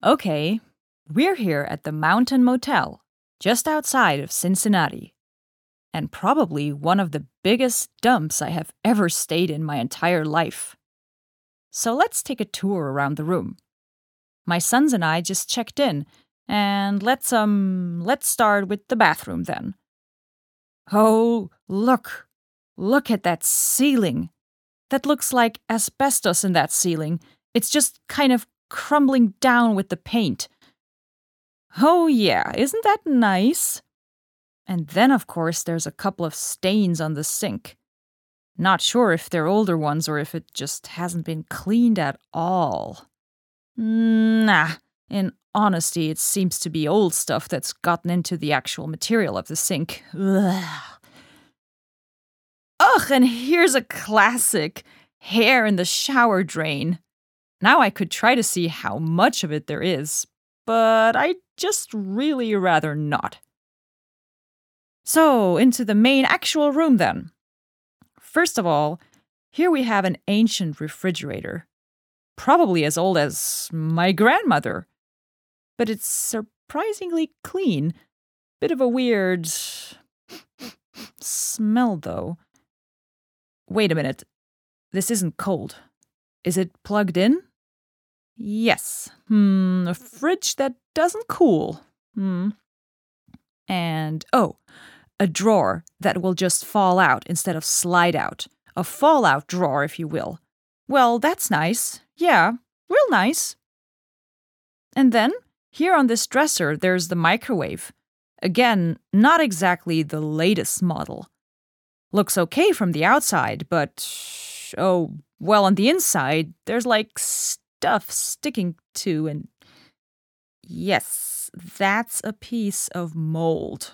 Okay, we're here at the Mountain Motel, just outside of Cincinnati. And probably one of the biggest dumps I have ever stayed in my entire life. So let's take a tour around the room. My sons and I just checked in, and let's start with the bathroom then. Oh, look. Look at that ceiling. That looks like asbestos in that ceiling. It's just kind of crumbling down with the paint. Oh yeah, isn't that nice? And then, of course, there's a couple of stains on the sink. Not sure if they're older ones or if it just hasn't been cleaned at all. Nah, in honesty, it seems to be old stuff that's gotten into the actual material of the sink. Ugh. Ugh, and here's a classic. Hair in the shower drain. Now I could try to see how much of it there is, but I'd just really rather not. So, into the main actual room then. First of all, here we have an ancient refrigerator. Probably as old as my grandmother. But it's surprisingly clean. Bit of a weird smell, though. Wait a minute. This isn't cold. Is it plugged in? Yes. A fridge that doesn't cool. And, a drawer that will just fall out instead of slide out. A fallout drawer, if you will. Well, that's nice. Yeah, real nice. And then, here on this dresser, there's the microwave. Again, not exactly the latest model. Looks okay from the outside, but, on the inside, there's like stuff sticking to, and yes, that's a piece of mold.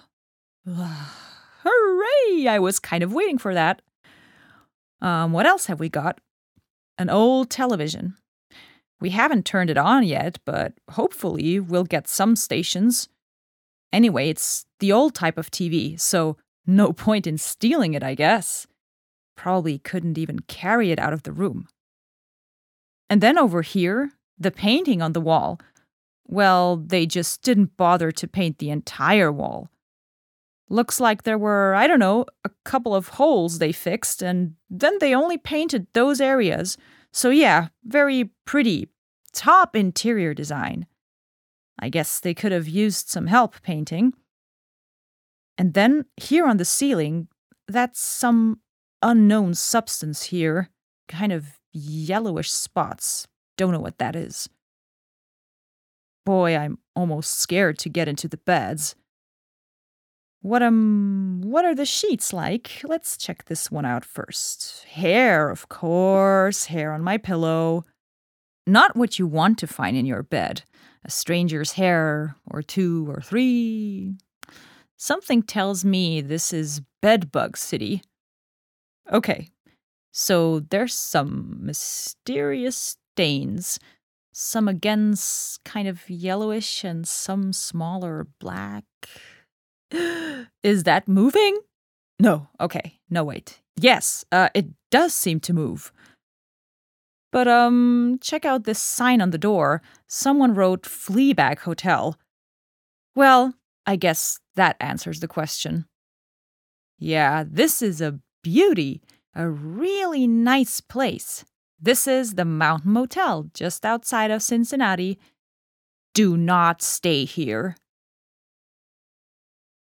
Hooray! I was kind of waiting for that. What else have we got? An old television. We haven't turned it on yet, but hopefully we'll get some stations. Anyway, it's the old type of TV, so no point in stealing it, I guess. Probably couldn't even carry it out of the room. And then over here, the painting on the wall. Well, they just didn't bother to paint the entire wall. Looks like there were, a couple of holes they fixed, and then they only painted those areas. So yeah, very pretty. Top interior design. I guess they could have used some help painting. And then, here on the ceiling, that's some unknown substance here. Kind of yellowish spots. Don't know what that is. Boy, I'm almost scared to get into the beds. What are the sheets like? Let's check this one out first. Hair, of course, hair on my pillow. Not what you want to find in your bed. A stranger's hair, or 2 or 3. Something tells me this is Bedbug City. Okay, so there's some mysterious stains. Some again kind of yellowish and some smaller black. Is that moving? No, okay, no wait. Yes, it does seem to move. But, check out this sign on the door. Someone wrote Fleabag Hotel. Well, I guess that answers the question. Yeah, this is a beauty. A really nice place. This is the Mountain Motel, just outside of Cincinnati. Do not stay here.